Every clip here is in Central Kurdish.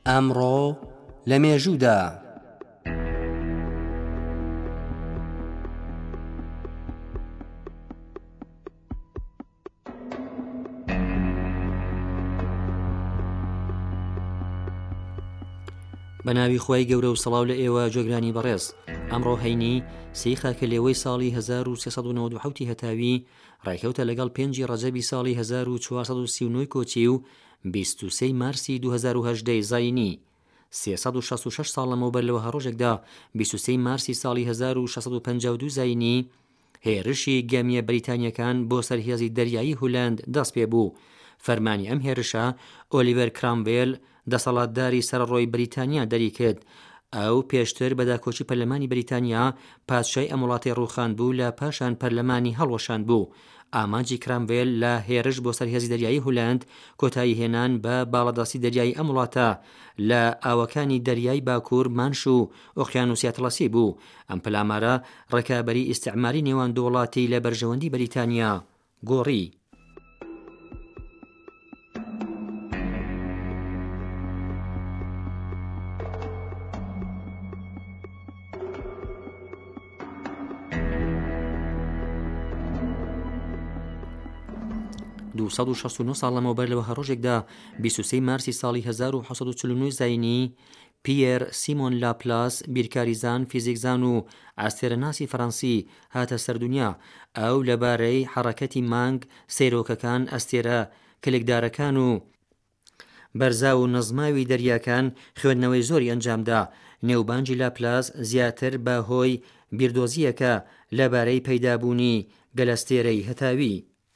ئەمڕۆ لە مێژوودا بە ناوی خۆی گەورە و سەڵاو لە ئێوە جۆگرانی بەڕێز. ئەمڕۆ هەینی سەی خاکە لێوەی ساڵی 1397 هەتاوی ڕایکەوتە لەگەڵ 5 ڕەجەبی ساڵی 1439 کۆچی و 23 مارسی 2018 زاینی. 366 ساڵ لەمەوبەر لەوە هەڕۆژێکدا 23 مارسی ساڵی 1652 زاینی هێرشی گەمیە بەریتانیەکان بۆ سەرهێزی دەریایی هۆلاند دەست پێ بوو. فەرمانی ئەم هێرشە ئۆلیڤەر کرامڤێل دەسەڵاتداری سەرڕۆی بریتانیا دەری کرد. ئەو پێشتر بەداکۆچی پەرلەمانی بریتانیا پادشای ئەم وڵاتی ڕووخاند بوو لە پاشان پەرلەمانی هەڵوەشاند بوو. ئامانجی کرامڤێل لە هێرش بۆ سەرهێزی دەریایی هۆلاند کۆتایی هێنان بە باڵەداستی دەریایی ئەم وڵاتە لە ئاوەکانی دەریای باکوور مانش و ئۆقیانوسی ئەتڵەسی بوو. ئەم پەلامارە ڕێکابەری ئیستیعماری نێوان دوو وڵاتی لە بەرژەوەندی بریتانیا گۆڕی. دو 1969 ساڵ لەمەوبەر لەوە هەڕۆژێکدا 23 مارسی ساڵی 1949 زاینی پیەر سیمۆن لاپلاس بیرکاریزان فیزیکزان و ئاستێرەناسی فەڕەنسی هاتە سەردونیا. ئەو لەبارەی حەڕەکەتی مانگ سەیرۆکەکان ئەستێرە کلکدارەکان و بەرزا و نەزماوی دەریاکان خوێندنەوەی زۆری ئەنجامدا. نێوبانجی لاپلاس زیاتر بە هۆی بیردۆزیەکە لەبارەی پەیدابوونی گەلەستێرەی هەتاوی.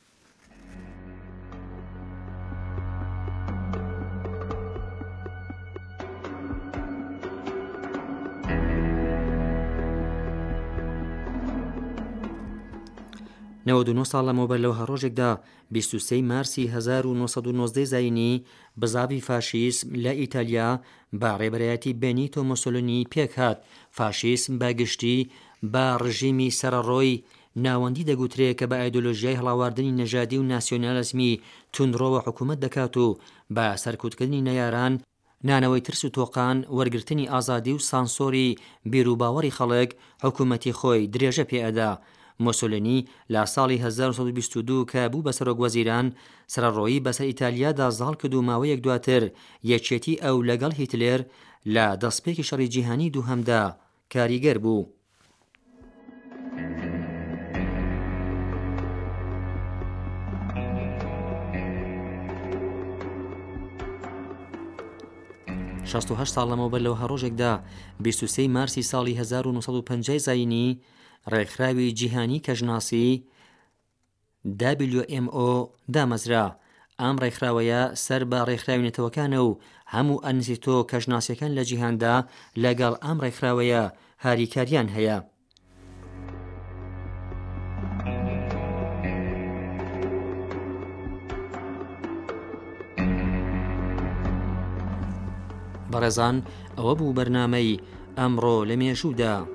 نەوەد و نۆ ساڵ لەمەوبەر لەوە هەڕۆژێکدا 23 مارسی 1990 زاینی بزاوی فاشیسم لە ئیتالیا بە ڕێبەرایەتی بێنیتۆ مۆسۆلینی پێک هات. فاشیسم بەگشتی بە ڕژیمی سەرڕۆی ناوەندی دەگوترێت کە بە ئایدۆلۆژیای هەڵاواردنی نەژادی و ناسیۆنالیزمی توندڕۆوە حکوومەت دەکات و بە سەرکوتکردنی نەیاران، نانەوەی ترس و تۆقان، وەرگرتنی ئازادی و سانسۆری بیرروباوەڕی خەڵک حکوومەتی خۆی درێژە پێئەدا. مۆسۆلینی لە ساڵی 1922 کە بوو بە سەرۆکوەزیران سەرڕۆیی بەسەر ئیتالیادا زاڵ کرد و ماوەیەک دواتر یەکێتی ئەو لەگەڵ هیتلێر لە دەستپێکی شەڕی جیهانی دووهەمدا کاریگەر بوو. شەست و هەشت ساڵ لەمەوبەر لەوە هەڕۆژێکدا 23 مارسی ساڵی 1950 زاینی ڕێکخراوی جیهانی کەژناسی WMO دامەزرا. ئەم ڕێکخراوەیە سەر بە ڕێکخراوی نەتەوەکانە و هەموو ئەنزیتۆ کەژناسیەکان لە جیهاندا لەگەڵ ئەم ڕێکخراوەیە هاریکاریان هەیە. بەڕێزان، ئەوە بوو بەرنامەی ئەمڕۆ لە مێژوودا.